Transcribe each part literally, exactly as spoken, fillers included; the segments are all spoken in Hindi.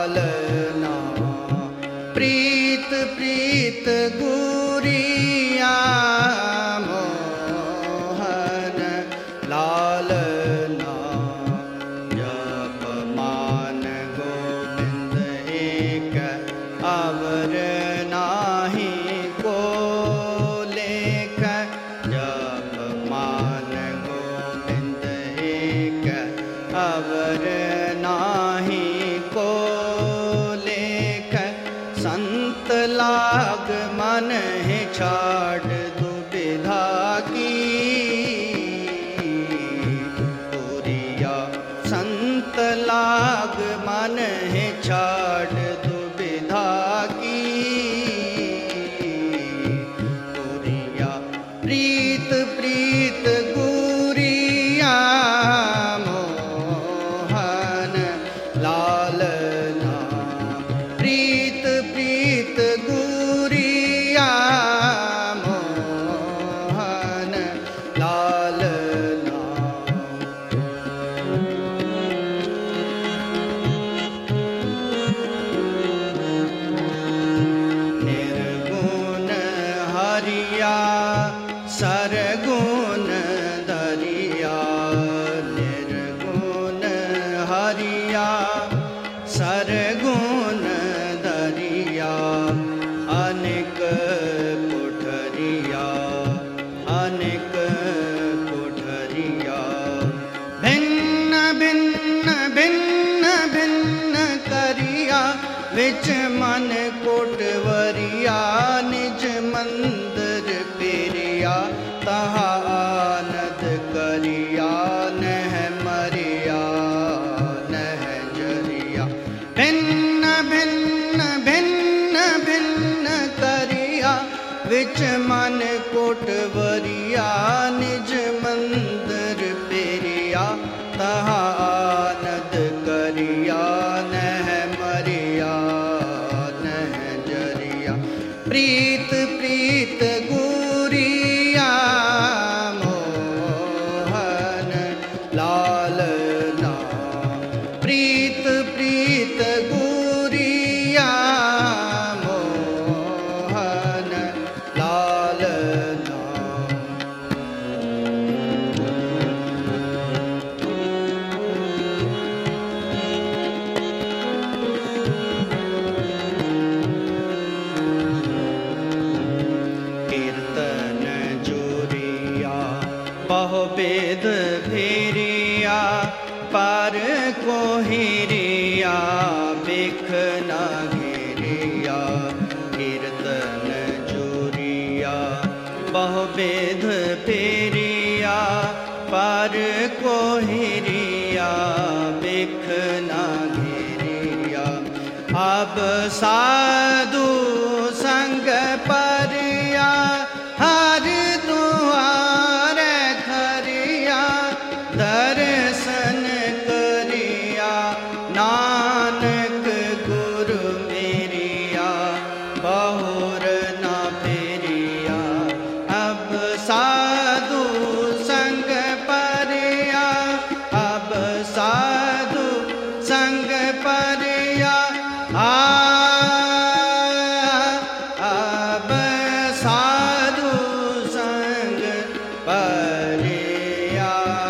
लालना प्रीत प्रीत गुरिया मोहन लालना जप मान गोविंद एक अवर नाही को लेख जप मान गोविंद एक अवर नाही को लेख संत लाग मन है छाड़ दुविधा की पुरिया संत लाग मन है छाड़ दुविधा की पुरिया प्रीत प्रीत गुरिया मोहन लालना प्रीत प्रीत गुरिया मोहन लालना निर्गुण हरिया सरगुण धरिया निर्गुण हरिया सरगुण धरिया अनेक कोठरिया अनेक कोठरिया भिन्न भिन्न भिन्न भिन्न करिया विच मन कोटवरिया निज मंदिर पेरिया तहा आनंद करिया नह मरिया नह जरिया भिन्न भिन्न भिन्न भिन्न करिया विच मन कोटवरिया निज मंदिर पेरिया तहा आनंद करिया नह मरिया नह जरिया प्रीत प्रीत गुरिया मोहन लालना प्रीत प्रीत गुरिया मोहन लालना कीर्तन जोरिया बहु वेद फेरिया पार को हिरिया बिख न घेरिया कीर्तन जोरिया बहु वेद फेरिया पार को हिरिया बिख न घेरिया अब साधु संग परिया हर दुआर खरिया दर्शन करिया नानक गुरु मेरिया बहुर न फेरिया अब साधु संग परिया अब साधु संग परिया आ अब साधु संग परिया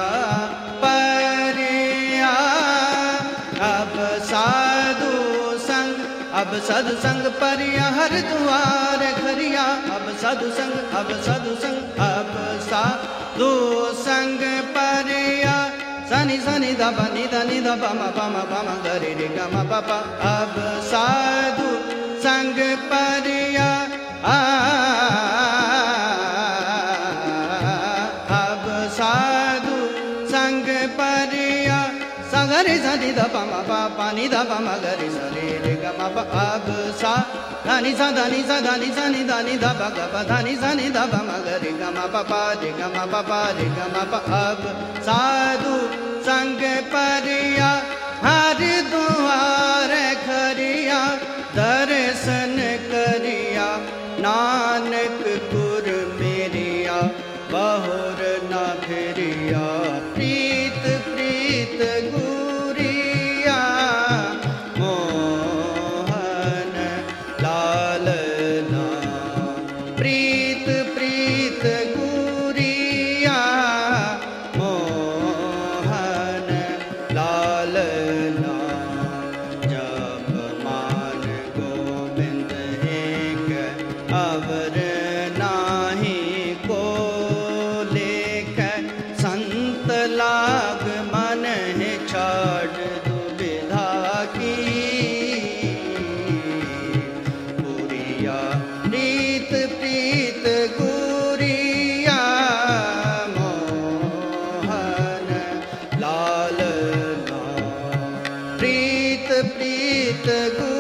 परिया अब साधु संग अब साधु संग परिया हर द्वार खरिया अब साधु संग अब साधु संग अब साधु संग परिया सनि सनि ध नि ध नि ध प म प म प म ग रे रे ग म प प अब साधु संग परिया अब साधु संग परिया सगरे सनि ध प म प प नि ध प म ग रे स रे रे ग म प अब सा ध नि सा ध नि सा ध नि सा नि ध नि ध प ग प ध नि सा नि ध प म ग रे ग म प प रे ग म प प रे ग म प अब साधु संग परिया हर द्वार खरिया दर्शन करिया नानक गुर मेरिया बहुर न फिरिया प्रीत प्रीत गुरिया मोह प्रीत